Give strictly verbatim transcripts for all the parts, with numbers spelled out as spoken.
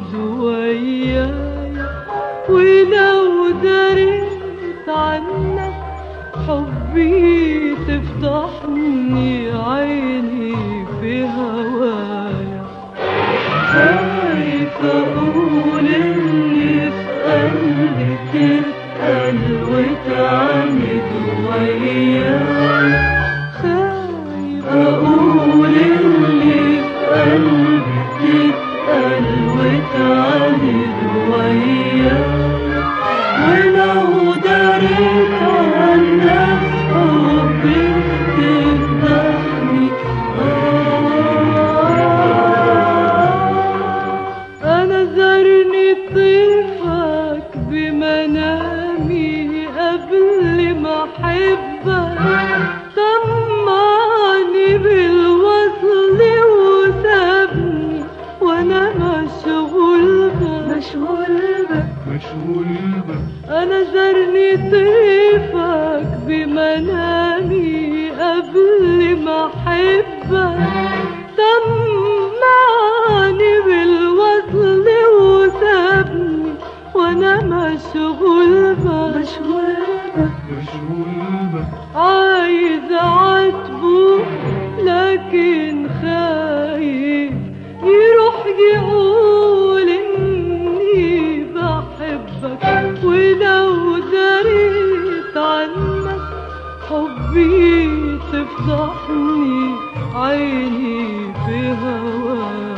عنيد ويايا، ولو دريت عنك حبي تفضحني عيني في هوايا. خايف اقول اللي في قلبي تتقل وتعاند ويايا، خايف اقول اللي في قلبي تتقل وتعاند ويايا، ولو دريت عنك حبي تفضحني. أنا زارني طيفك بمنامي قبل ما أحبك، طمعني بالوصل وسابني وأنا مشغول بك مشغول بك مشغول بك. أنا زارني طيفك بمنامي قبل ما أحبك، طمعني بالوصل وسابني وأنا مشغول بك مشغول بك مشغول بك. عايز أعاتبه لكن خايف يروح يقول إني بحبك، ولو دريت عنك حبي تفضحني عيني في هوايا.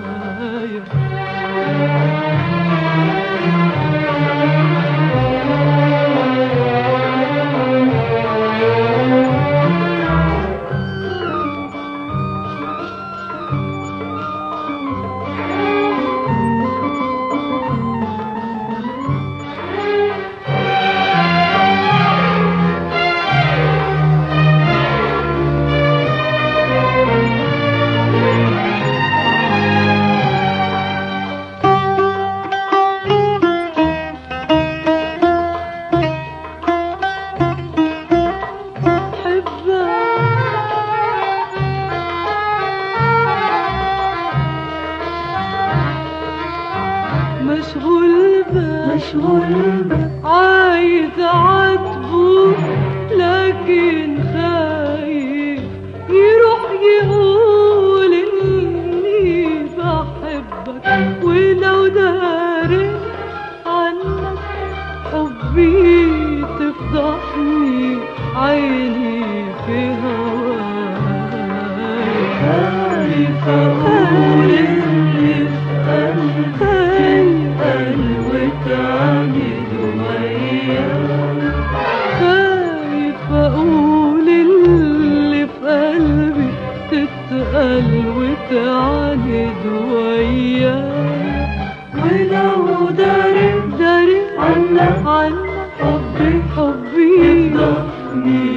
مشغول بك مشغول بك. عايز أعاتبه لكن خايف يروح يقول إني بحبك، ولو دارت عنك حبي تفضحني عيني في هوايا. خايف أقول اللي في قلبي وتعاند ويايا، خايف اقول اللي في قلبي تتقل وتعاند ويايا، ولو دريت دريت عنك عنك حبي حبي تفضحني